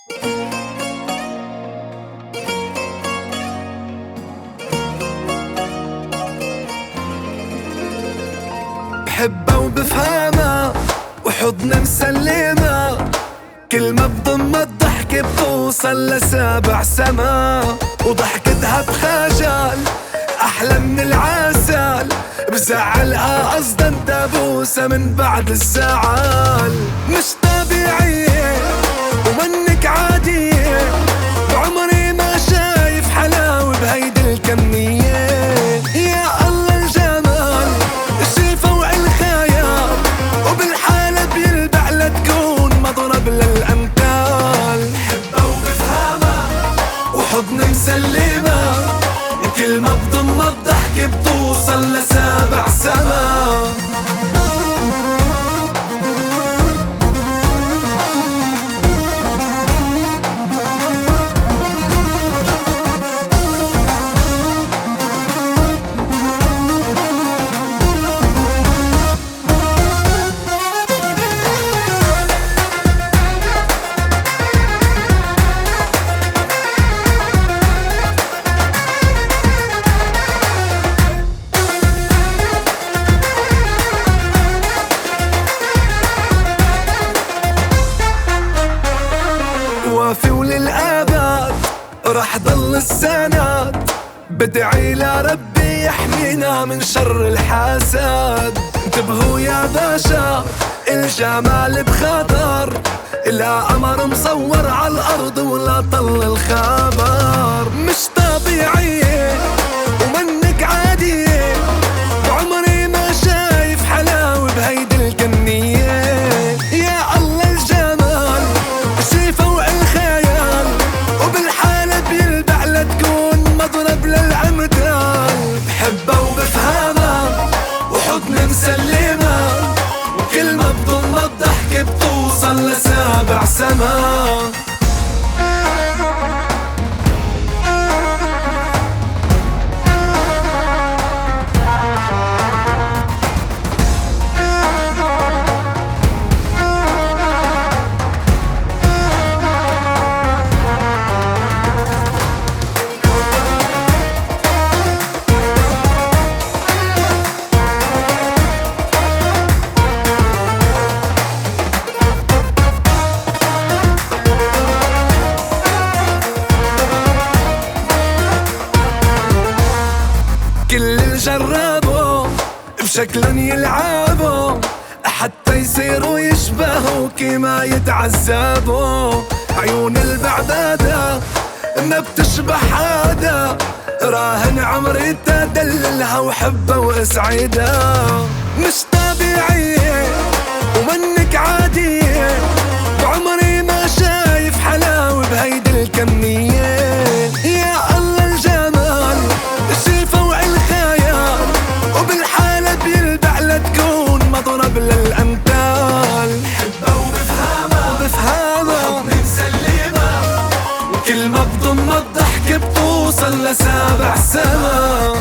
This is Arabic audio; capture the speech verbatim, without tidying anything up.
بحبها وبفهمها وحضنها مسلمة، كل ما بضم الضحكة بتوصل لسابع سما، وضحكتها بخجل أحلى من العسل، بزعلها قصدا دبوسة من بعد الزعل. مش طبيعية ومنك عادية، بعمري ما شايف حلاوة بهيدي الكمية. يا الله الجمال شي فوق الخيال، وبالحالة بيلبع لتكون مضرب للأمثال. بحبها وبفهمها وحضني مسلمة، كل ما بضم الضحكة بتوصل لسابع سما. وافي وللأبد رح ضل السند، بدعي لربي يحمينا من شر الحسد. انتبهوا يا باشا الجمال بخطر، لا قمر مصور على الأرض ولا طل الخبر. مش طبيعية ومنك عادية، بعمري ما شايف حلاوة بهيدي الكمية. يا الله الجمال شي فوق الخيال، وبالحالة بيلبع لتكون مضرب للأمثال. بحبها وبفهمها وحضني مسلمة، وكل ما بضم الضحكة بتوصل لسابع سما. كل اللي جربوا بشكلن يلعبوا، حتى يصيروا يشبهوا كما يتعذبوا. عيون البعدادة ما بتشبه حدا، راهن عمري تدللها وحبها واسعدها. مش طبيعية ومنك عادية، بعمري ما شايف حلاوة بهيدي الكمية. يا الله الجمال شي فوق الخيال، وبالحالة بيلبع لتكون مضرب للأمثال. بحبها وبفهمها وبفهمها وحضني مسلمة، وكل ما بضم الضحكة بتوصل لسابع سما.